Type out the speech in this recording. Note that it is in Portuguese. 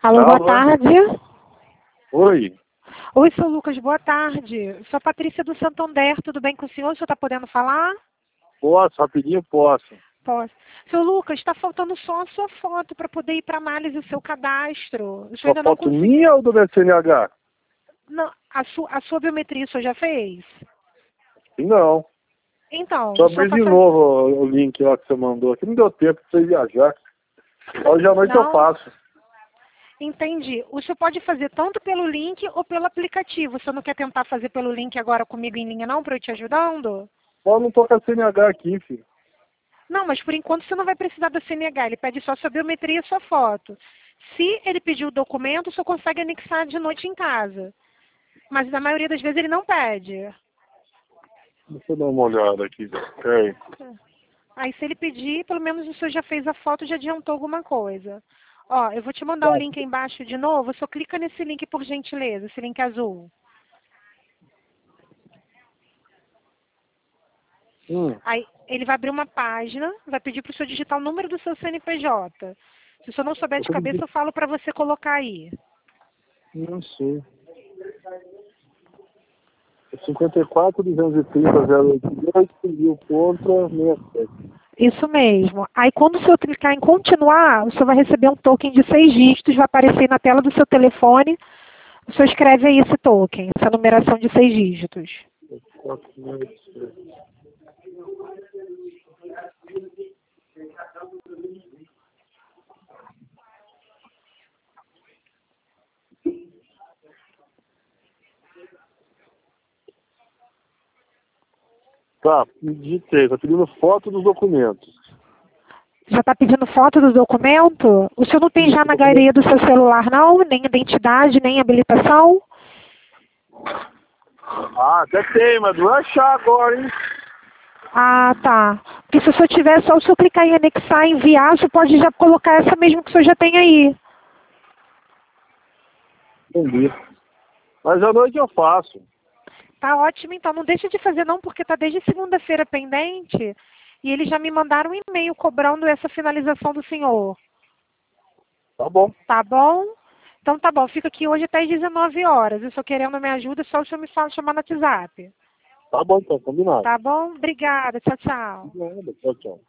Alô, boa tarde. Oi. Oi, seu Lucas, boa tarde. Sou a Patrícia do Santander, tudo bem com o senhor? O senhor está podendo falar? Posso, rapidinho posso. Posso. Seu Lucas, está faltando só a sua foto para poder ir para análise do seu cadastro. O senhor Sua ainda não foto conseguiu. minha ou do meu CNH? Não, a sua biometria o senhor já fez? Não. Então, Só o senhor abri tá de novo o link lá que você mandou aqui. Não deu tempo pra você viajar. Hoje à noite eu Não? faço. Entendi. O senhor pode fazer tanto pelo link ou pelo aplicativo. O senhor não quer tentar fazer pelo link agora comigo em linha não, para eu te ajudando? Eu não tô com a CNH aqui, filho. Não, mas por enquanto você não vai precisar da CNH, ele pede só sua biometria e sua foto. Se ele pedir o documento, o senhor consegue anexar de noite em casa. Mas na maioria das vezes ele não pede. Deixa eu dar uma olhada aqui. Peraí. Aí se ele pedir, pelo menos o senhor já fez a foto, já adiantou alguma coisa. Ó, eu vou te mandar o link aí embaixo de novo, só clica nesse link por gentileza, esse link azul. Aí ele vai abrir uma página, vai pedir para o senhor digitar o número do seu CNPJ. Se o senhor não souber de cabeça, eu falo para você colocar aí. Não sei. 54.230.082 pediu contra 67. Isso mesmo. Aí quando o senhor clicar em continuar, o senhor vai receber um token de 6 dígitos, vai aparecer na tela do seu telefone. O senhor escreve aí esse token, essa numeração de 6 dígitos. 467. Tá, digitei. Tá pedindo foto dos documentos. Já está pedindo foto do documento? O senhor não tem já na galeria do seu celular, não? Nem identidade, nem habilitação? Ah, até tem, mas não vai achar agora, hein? Ah, tá. Porque se o senhor tiver, só o senhor clicar em anexar, enviar, o senhor pode já colocar essa mesmo que o senhor já tem aí. Entendi. Mas à noite eu faço. Tá ótimo, então. Não deixa de fazer não, porque tá desde segunda-feira pendente. E eles já me mandaram um e-mail cobrando essa finalização do senhor. Tá bom. Tá bom? Então tá bom. Fica aqui hoje até às 19 horas. Eu só querendo me ajuda, só o senhor me fala, chamar no WhatsApp. Tá bom, então, combinado. Tá bom? Obrigada. Tchau, tchau. Nada, tchau, tchau.